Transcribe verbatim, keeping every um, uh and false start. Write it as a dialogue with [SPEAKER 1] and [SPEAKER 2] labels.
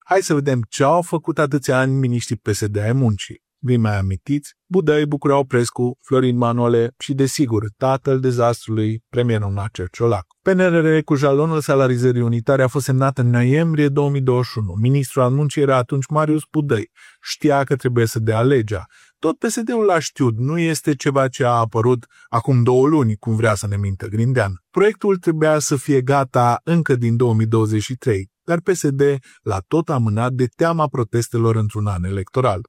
[SPEAKER 1] Hai să vedem ce au făcut atâția ani miniștrii P S D ai muncii. Vi mai amintiți? Budăi, Bucureau Prescu, Florin Manole și, desigur, tatăl dezastrului, premierul Nacer Ciolacu. P N R R cu jalonul salarizării unitare a fost semnat în noiembrie două mii douăzeci și unu. Ministrul al muncii era atunci Marius Budăi. Știa că trebuie să dea legea. Tot P S D-ul l-a știut, nu este ceva ce a apărut acum două luni, cum vrea să ne mintă Grindean. Proiectul trebuia să fie gata încă din două mii douăzeci și trei, dar P S D l-a tot amânat de teama protestelor într-un an electoral.